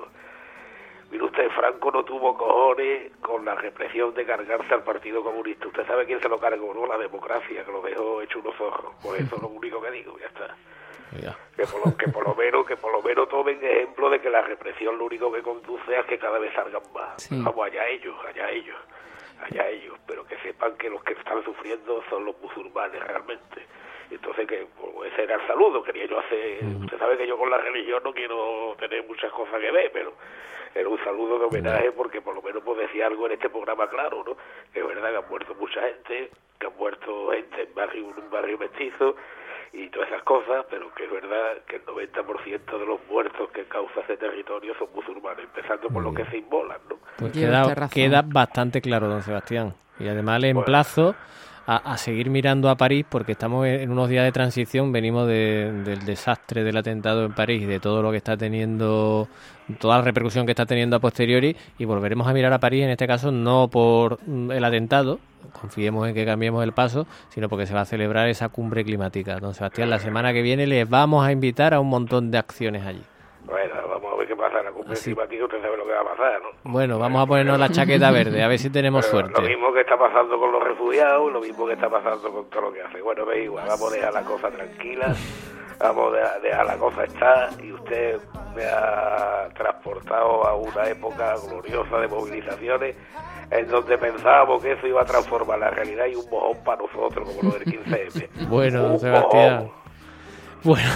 Mire usted, Franco no tuvo cojones con la represión de cargarse al Partido Comunista. Usted sabe quién se lo cargó, ¿no? La democracia, que lo dejó hecho unos ojos. Por eso es lo único que digo, ya está. Ya. Que por lo que por lo menos que por lo menos tomen ejemplo de que la represión lo único que conduce es que cada vez salgan más. Sí. Vamos, allá ellos, allá ellos. allá ellos, pero que sepan que los que están sufriendo son los musulmanes realmente. Entonces, que pues, ese era el saludo, quería yo hacer, mm. usted sabe que yo con la religión no quiero tener muchas cosas que ver, pero era un saludo de homenaje porque por lo menos pues decía algo en este programa claro, ¿no? Que es verdad que han muerto mucha gente, que han muerto gente en, barrio, en un barrio mestizo y todas esas cosas, pero que es verdad que el noventa por ciento de los muertos que causa ese territorio son musulmanes, empezando por los que se inmolan, ¿no? Pues queda, queda bastante claro, don Sebastián. Y además le emplazo a, a seguir mirando a París, porque estamos en unos días de transición, venimos de, del desastre del atentado en París y de todo lo que está teniendo, toda la repercusión que está teniendo a posteriori, y volveremos a mirar a París, en este caso no por el atentado, confiemos en que cambiemos el paso, sino porque se va a celebrar esa cumbre climática. Don Sebastián, la semana que viene les vamos a invitar a un montón de acciones allí. Bueno, vamos a ver qué pasa en la cumbre climática, usted sabe lo que va a pasar, ¿no? Bueno, vamos a ponernos la chaqueta verde, a ver si tenemos Pero suerte. Lo mismo que está pasando con los refugiados, lo mismo que está pasando con todo lo que hace. Bueno, ve igual, vamos a dejar la cosa tranquila, vamos a dejar la cosa estar, y usted me ha transportado a una época gloriosa de movilizaciones en donde pensábamos que eso iba a transformar la realidad y un mojón para nosotros, como lo del quince eme. Bueno, don un Sebastián. Mojón. Bueno,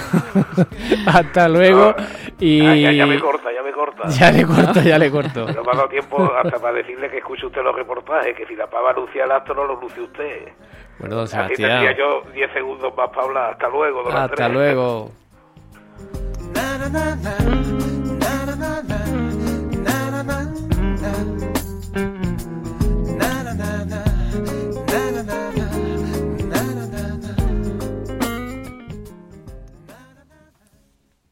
hasta luego. Y ah, ya, ya me corta, ya me corta. Ya le corto, ya le corto. Pero me ha dado tiempo hasta para decirle que escuche usted los reportajes, que si la pava anuncia el acto, no lo anuncie usted. Bueno, don Así Sebastián. tendría yo diez segundos más para hablar. Hasta luego, don Hasta Andrés. luego. Na, na, na, na.